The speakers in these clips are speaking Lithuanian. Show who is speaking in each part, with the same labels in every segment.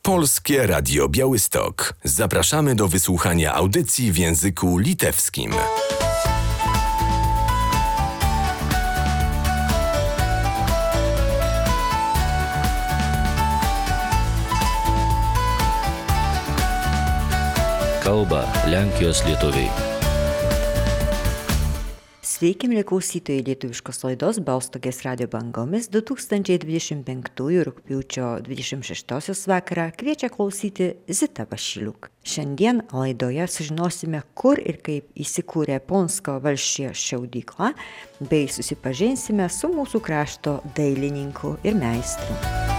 Speaker 1: Polskie Radio Białystok. Zapraszamy do wysłuchania audycji w języku litewskim.
Speaker 2: Kalba Lenkijos lietuviai.
Speaker 3: Sveiki, mieli klausytojai lietuviškos laidos Balstogės radijo bangomis 2025 rugpjūčio 26 vakarą kviečia klausyti Zita Vašiliuk. Šiandien laidoje sužinosime, kur ir kaip įsikūrė Ponsko valsčiuje šaudykla, bei susipažinsime su mūsų krašto dailininku ir meistru.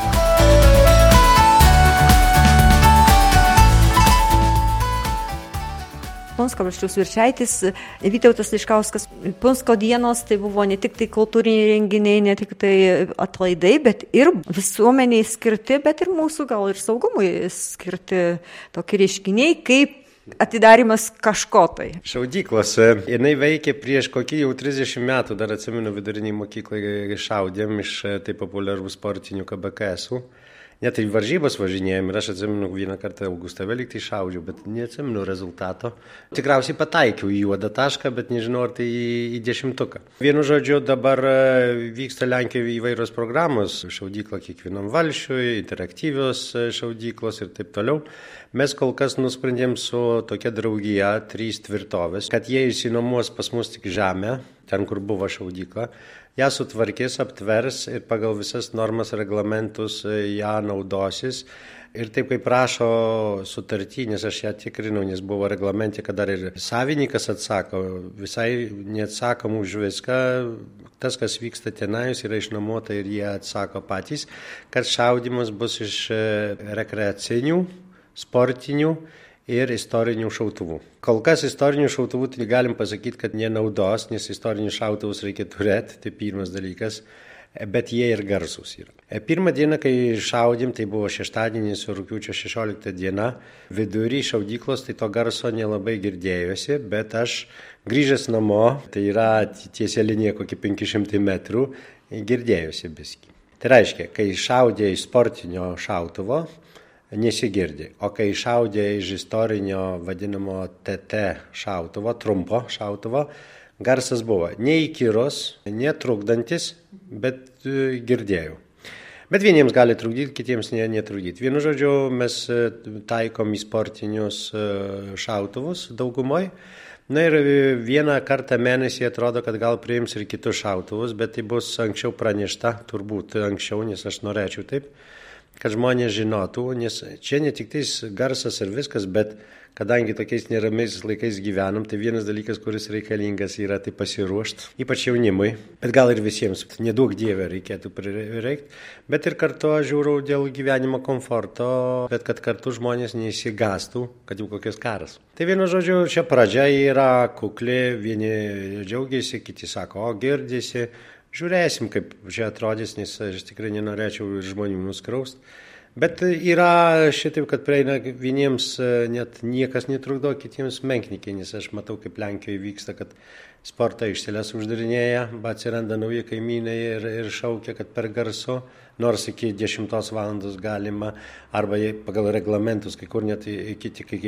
Speaker 3: Ponsko valsčiaus viršaitis Vytautas Liškauskas. Ponsko dienos tai buvo ne tik tai kultūriniai renginiai, ne tik tai atlaidai, bet ir visuomeniai skirti, bet ir mūsų gal ir saugumui skirti tokie reiškiniai, kaip atidarimas kažko tai.
Speaker 4: Šaudyklos, jinai veikė prieš kokį jau 30 metų, dar atsimenu vidurinį mokyklą šaudėm iš taip populiarų sportinių KBKS-ų. Net į varžybas važinėjom ir aš atsimenu vieną kartą Augustave lyg tai šaudžiau, bet neatsimenu rezultato. Tikriausiai pataikiau į juodą tašką, bet nežinau, ar tai į 10. Vienu žodžiu, dabar vyksta Lenkijoje įvairios programos, šaudykla kiekvienam valsčiui, interaktyvios šaudyklos ir taip toliau. Mes kol kas nusprendėm su tokia draugija 3 tvirtovės, kad jie išsinuomos pas mus tik žemę, ten kur buvo šaudykla. Ją sutvarkys, aptvers ir pagal visas normas reglamentus ją naudosis. Ir taip kaip prašo sutartį, nes aš ją tikrinau, nes buvo reglamente, kad dar ir savininkas atsako, visai neatsakom už viską. Tas, kas vyksta tenais, yra išnuomota ir jie atsako patys, kad šaudimas bus iš rekreacinių, sportinių ir istorinių šautuvų. Kol kas istorinių šautuvų tai galim pasakyti, kad nenaudos, nes istorinius šautuvus reikia turėti, tai pirmas dalykas, bet jie ir garsus yra. Pirmą dieną, kai šaudėm, tai buvo šeštadienis, rugpjūčio 16 diena, vidury šaudyklos, tai to garso nelabai girdėjosi, bet aš grįžęs namo, tai yra tiesia linija kokį 500 metrų, girdėjosi biskį. Tai reiškia, kai šaudė iš sportinio šautuvo, nesigirdi. O kai šaudė iš istorinio vadinamo TT šautuvo, trumpo šautuvo, garsas buvo neįkyrus, netrukdantis, bet girdėjau. Bet vieniems gali trukdyti, kitiems netrukdyti. Vienu žodžiu, mes taikom į sportinius šautuvus daugumoj. Na ir vieną kartą mėnesį atrodo, kad gal priims ir kitus šautuvus, bet tai bus anksčiau pranešta, turbūt anksčiau, nes aš norėčiau taip, kad žmonės žinotų, nes čia ne tik tais garsas ir viskas, bet kadangi tokiais neramiais laikais gyvenam, tai vienas dalykas, kuris reikalingas yra tai pasiruošti, ypač jaunimui, bet gal ir visiems, nedaug dievė reikėtų prireikti, bet ir kartu aš žiūriu dėl gyvenimo komforto, bet kad kartu žmonės neįsigastų, kad jau kokios karas. Tai vienu žodžiu, čia pradžia yra kukli, vieni džiaugiasi, kiti sako, o girdisi. Žiūrėsim, kaip čia atrodys, nes aš tikrai nenorėčiau žmonių nuskriausti. Bet yra šitaip, kad prieina vieniems net niekas netrukdo, kitiems menknikiai, nes aš matau, kaip Lenkijoje vyksta, kad sporto aikšteles uždarinėja, atsiranda nauji kaimynai ir šaukia, kad per garsu, nors iki 10 valandos galima, arba pagal reglamentus, kai kur net iki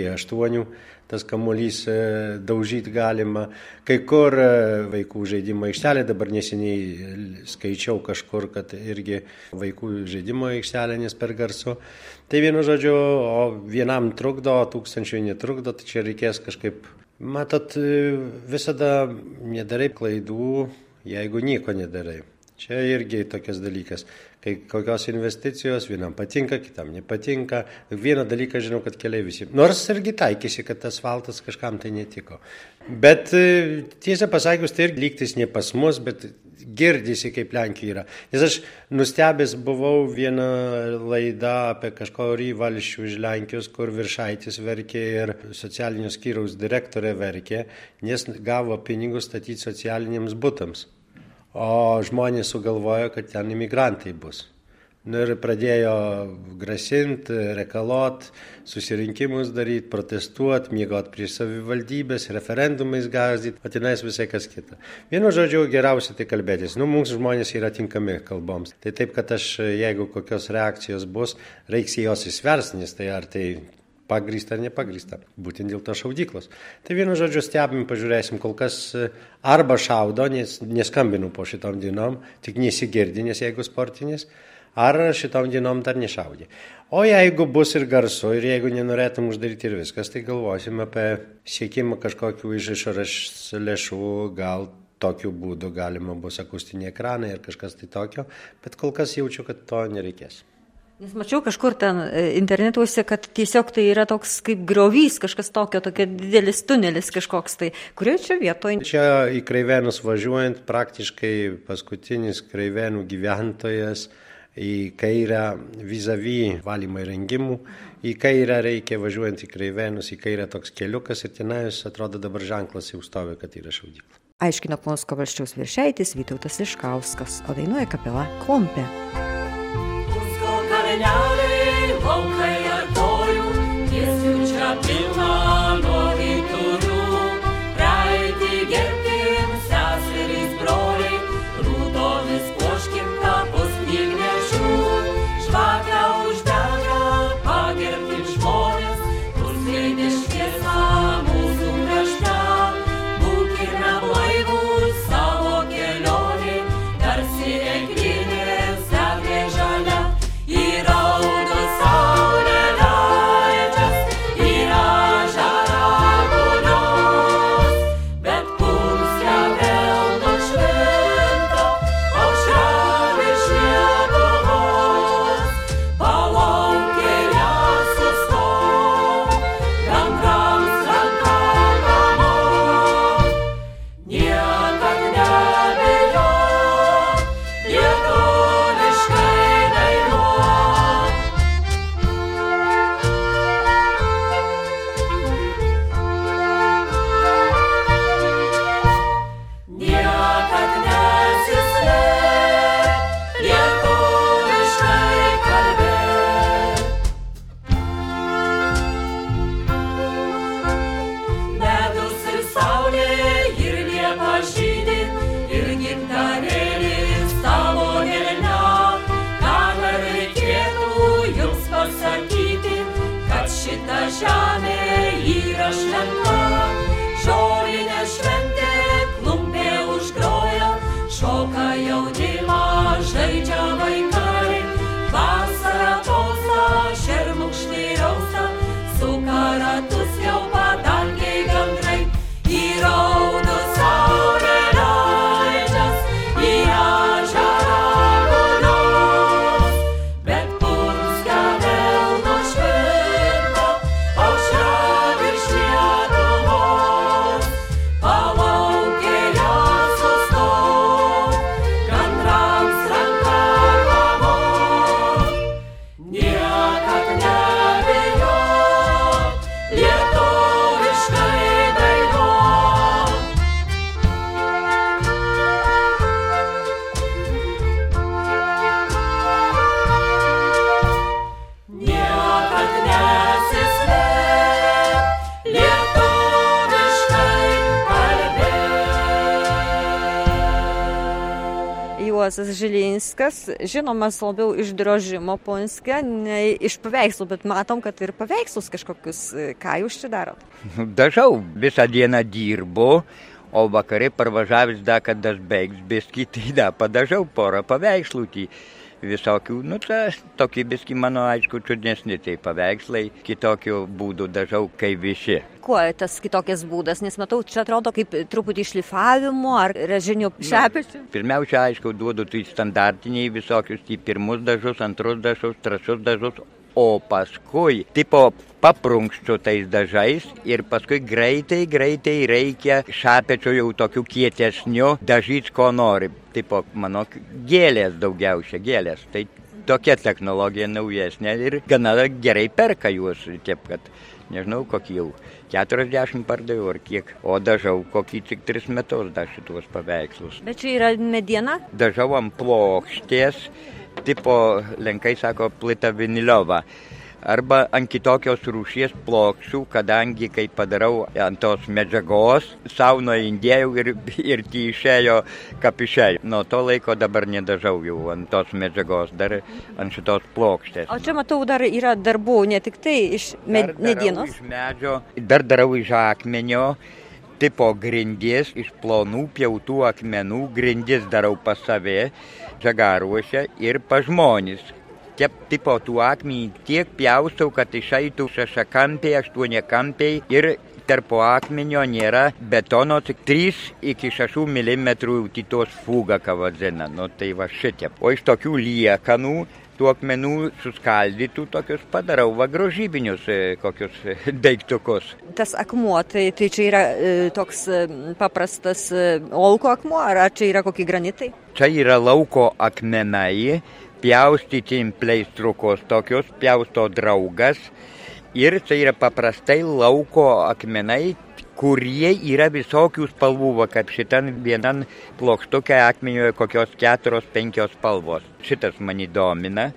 Speaker 4: 8 tas kamuolys daužyti galima. Kai kur vaikų žaidimo aikštelė, dabar neseniai skaičiau kažkur, kad irgi vaikų žaidimo aikštelė, nes per garsu. Tai vienu žodžiu, o vienam trukdo, o 1000 netrukdo, tai čia reikės kažkaip. Matot, visada nedarai klaidų, jeigu nieko nedarai. Čia irgi tokias dalykas, kai kokios investicijos vienam patinka, kitam nepatinka. Vieną dalyką žinau, kad keliai visi. Nors irgi taikėsi, kad asfaltas kažkam tai netiko. Bet tiesą pasakius, tai irgi lygtis ne pas mus, bet girdisi, kaip Lenkija yra. Nes aš nustebęs buvau vieną laidą apie kažkurį valsčių iš Lenkijos, kur viršaitis verkė ir socialinio skyriaus direktorė verkė, nes gavo pinigus statyti socialiniams butams. O žmonės sugalvojo, kad ten imigrantai bus. Nu ir pradėjo grasinti, rekalot, susirinkimus daryti, protestuoti, miegot prieš savivaldybės, referendumais gazdyti, o tenais visai kas kita. Vienu žodžiu, geriausia tai kalbėtis. Mums žmonės yra tinkami kalboms. Tai taip, kad jeigu kokios reakcijos bus, reiks jos įsversti, nes tai ar tai pagrįsta ar nepagrįsta, būtent dėl to šaudyklos. Tai vienu žodžiu stebim, pažiūrėsim, kol kas arba šaudo, nes neskambinu po šitom dienom, tik nesigirdi, nes jeigu sportinis, ar šitom dienom dar nešaudė. O jeigu bus ir garsu, ir jeigu nenorėtum uždaryti ir viskas, tai galvosim apie siekimą kažkokių iš išorės lėšų, gal tokiu būdu galima bus akustiniai ekranai ir kažkas tai tokio, bet kol kas jaučiu, kad to nereikės.
Speaker 3: Nes mačiau kažkur ten internetuose, kad tiesiog tai yra toks kaip griovys, kažkas tokio, tokia didelis tunelis kažkoks tai. Kurioje čia vietoje?
Speaker 4: Čia į Kreivėnus važiuojant, praktiškai paskutinis Kreivėnų gyventojas į kairę vis-a-vis valymo įrengimų, į kairę reikia važiuojant į Kreivėnus, į kairę toks keliukas ir tenais atrodo dabar ženklas jau stovi, kad yra šaudykla.
Speaker 3: Aiškino Punsko valsčiaus viršeitis Vytautas Liškauskas, o dainuoja kapela Klumpė.
Speaker 5: Kalneliai, laukai artojų, tiesių čia pilna nuo ryturių. Praeitį gerbkim, seserys broliai, rūdomis puoškim kapus knygnešių. Žvakę uždegę, pagerbkim žmonės, kur skleidė šviesą mūsų krašte. Būkime blaivūs savo kelionį, tarsi ekrinės eglė žalia. Įraudo saulė leidžias, yra žaragonios, bet Punske vėl nušvinta, aušra virš Lietuvos. Palaukė ją sustok, gandrams ranka pamok, niekad nebijok, lietuviškai žemė yra šventa, žolinė šventė, klumpė užgroja, šoka jaunimą, žaidžia vaikai, vasara tolsta, šermukšniai rausta, suka ratus jau padangiai gandrai, įraudo saulė leidžias, yra žaragonios, bet Punske vėl nušvinta, aušra virš Lietuvos. Palaukė ją sustok, gandrams ranka pamok, niekad nebijok, lietuviškai dainuok. Niekad nesislėp, lietuviškai kalbėk.
Speaker 3: Juozas Žilinskas, žinomas labiau iš drožimo Punske, nei iš paveikslų, bet matom, kad ir paveikslus kažkokius. Ką jūs čia darot?
Speaker 6: Dažau, visą dieną dirbu, o vakarė parvažiavęs da, kad aš baigs biskį, tai da, padažau porą paveikslų. Tai visokių, tokie biskį mano, aišku, čiudnesni tai paveikslai, kitokių būdų dažau kaip visi.
Speaker 3: Kuo tas kitokias būdas? Nes matau, čia atrodo kaip truputį šlifavimo ar režinių šepečių.
Speaker 6: Pirmiausia, aišku, duodu tai standartiniai visokius, tai pirmus dažus, antrus dažus, trečius dažus, o paskui tipo paprunkščiu tais dažais ir paskui greitai reikia šapečio jau tokių kietesnių dažyti, ko nori. Tipo, mano gėlės daugiausia, gėlės. Tai tokia technologija naujesnė ir gana gerai perka juos, taip kad, nežinau, kokį jau 40 pardaviau ar kiek, o dažau kokį tik 3 metus dar šitos paveikslus.
Speaker 3: Bet čia yra mediena?
Speaker 6: Dažau ant plokštės tipo, lenkai sako, plita viniliova. Arba ant kitokios rūšies plokščių, kadangi, kai padarau ant tos medžiagos, sauno indėjau ir išėjo kapišė. Nuo to laiko dabar nedažau jau ant tos medžiagos, dar ant šitos plokštės.
Speaker 3: O čia matau dar yra darbų, ne tik tai iš medienos.
Speaker 6: Iš medžio, dar darau iš akmenio, tipo grindis, iš plonų pjautų akmenų, grindis darau pas save, žagaruose ir pas žmonės. Tipo tų akmenį tiek pjaustau, kad išeitų 6-kampiai, 8-kampiai ir tarp akmenio nėra betono, tik 3 iki 6 mm tytos fuga, ką vadina. Nu, tai va šitiep. O iš tokių liekanų, tų akmenų suskaldytų, tokius padarau va grožybinius kokius daiktukus.
Speaker 3: Tas akmuo, tai čia yra toks paprastas olko akmuo, ar čia yra kokie granitai?
Speaker 6: Čia yra lauko akmenai. Pjaustyti pleistrukos tokios, pjausto draugas ir tai yra paprastai lauko akmenai, kurie yra visokių spalvų, va, kaip šitam vienam plokštuke akmenioje kokios 4-5 spalvos. Šitas mane domina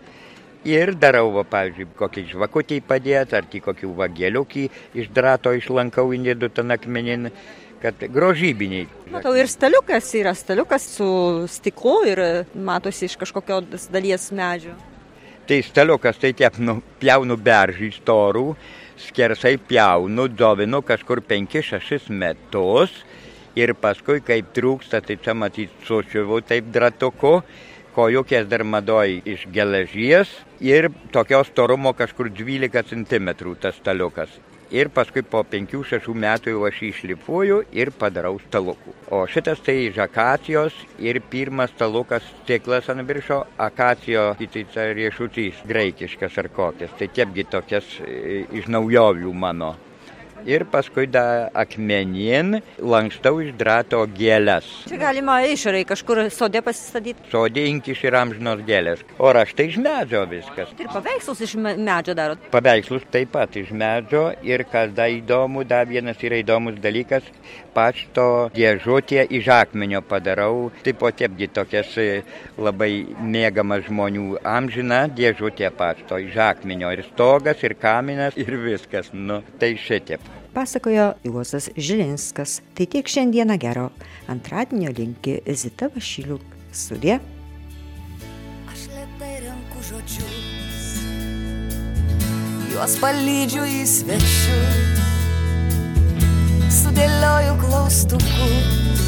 Speaker 6: ir darau, va, pavyzdžiui, kokį žvakutį padėti, ar kokių vagėliukį iš drato išlankau indėdu ten akmenin, kad grožybiniai.
Speaker 3: Matau, ir staliukas yra staliukas su stiklu ir matosi iš kažkokios dalies medžio.
Speaker 6: Tai staliukas, tai tiek pjaunu beržį storų, skersai pjaunu, dovinu kažkur 5-6 metus ir paskui, kaip trūksta, tai čia matyti sušiuvu taip dratuku, kojukės dar madoj iš geležies ir tokios storumo kažkur 12 cm tas staliukas. Ir paskui po 5-6 metų jau aš išlipuoju ir padarau stalukų. O šitas tai iš akacijos ir pirmas stalukas stiklas ant viršo, akacijo, tai riešutys graikiškas ar kokias. Tai tiepgi tokias iš naujovių mano. Ir paskui da akmenin lankstau iš drato gėlės.
Speaker 3: Čia galima išorai kažkur sode pasistatyti?
Speaker 6: Sode inkis ir amžinos gėlės. O raštai iš medžio viskas.
Speaker 3: Ir paveikslus iš medžio darot?
Speaker 6: Paveikslus taip pat iš medžio ir kas da įdomu, da vienas yra įdomus dalykas, pašto dėžutė iš akmenio padarau. Tipo tiepgi tokias labai mėgamas žmonių amžina dėžutė pašto iš akmenio. Ir stogas, ir kaminas, ir viskas. Nu, tai šitiep.
Speaker 3: Pasakojo Juozas Žilinskas. Tai tiek šiandieną gero antradienio linki Zita Vašiliuk. Sudie.
Speaker 7: Aš lėtai renku žodžius, juos palydžiu į svečius, sudėlioju klaustukus,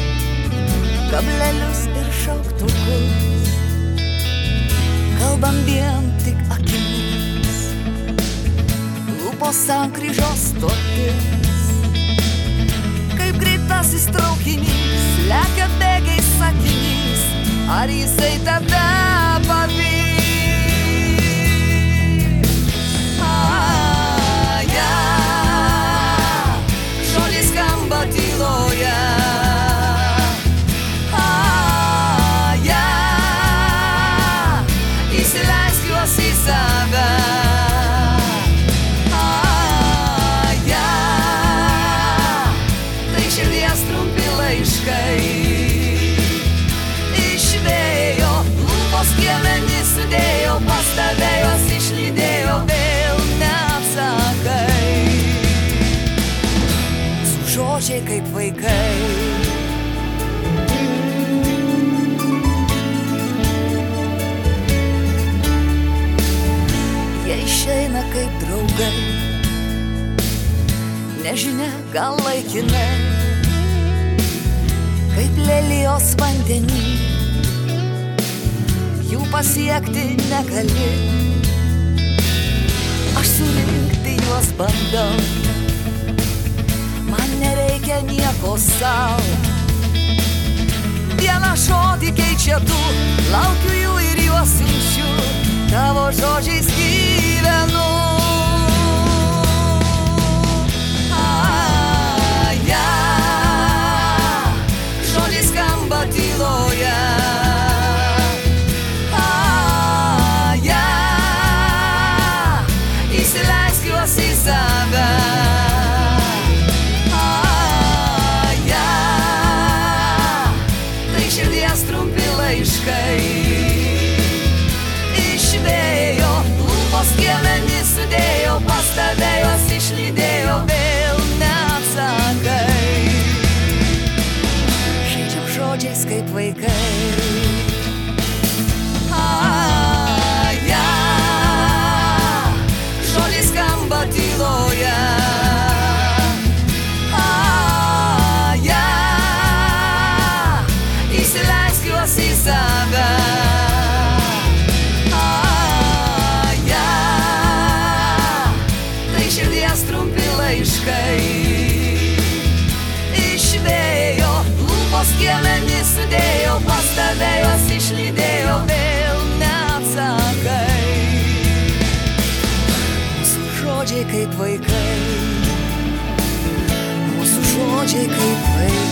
Speaker 7: kablelius ir šauktukus, kalbam vien tik akimis, lūpos sankryžos stotis, kaip greitasis traukinys, lekia bėgiais sakinys, ar jisai tave pavys? Žodžiai skamba tyloje, įsileisk juos į save. Tai širdies trumpi laiškai, iš vėjo lūpos kiemenį sudėjo, pas tave juos išlydėjo, vėl neatsakai. Su žodžiai kaip vaikai, jie išeina kaip draugai, nežinia gal laikinai, kaip lelijos vandenį, jų pasiekti negali. Aš surinkti juos bandau, man nereikia nieko sau. Vieną žodį keičia du, laukiu jų ir juos siunčiu, tavo žodžiais gyvenu. Žodžiai skamba tyloje, įsileisk juos į save. Tai širdies trumpi laiškai, vaikai, mūsų žodžiai kaip vaikai.